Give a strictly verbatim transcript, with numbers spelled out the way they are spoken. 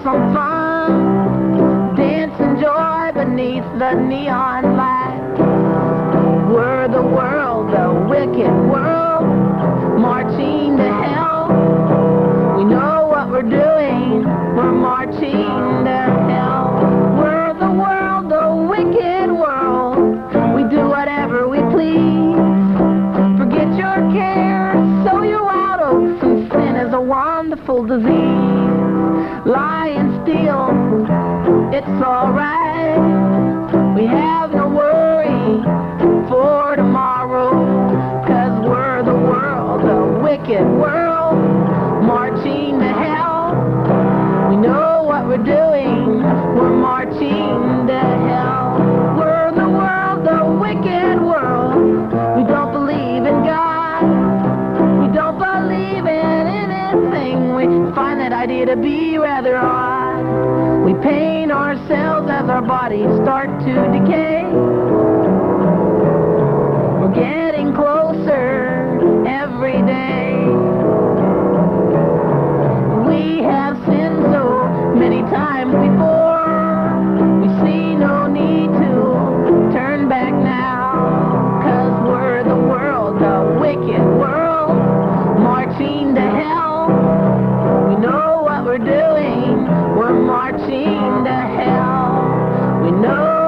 some fun, dance and joy beneath the neon light. We're the world, the wicked world, marching to hell. We know what we're doing, we're marching to hell. We're the world, the wicked world, we do whatever we please. Forget your care, sow you out of some sin is a wonderful disease. Lie and steal, it's alright. We have no worry for tomorrow, 'cause we're the world, the wicked world, marching to hell. We know what we're doing, we're marching to hell. We're the world, the wicked world, we don't believe in God, we don't believe in anything. We find that idea to be rather odd. We pain ourselves as our bodies start to decay. We're getting closer every day. We have sinned so many times before, we see no need to turn back now. 'Cause we're the world, the wicked world, marching to hell. We know what we're doing, we're marching to hell. We know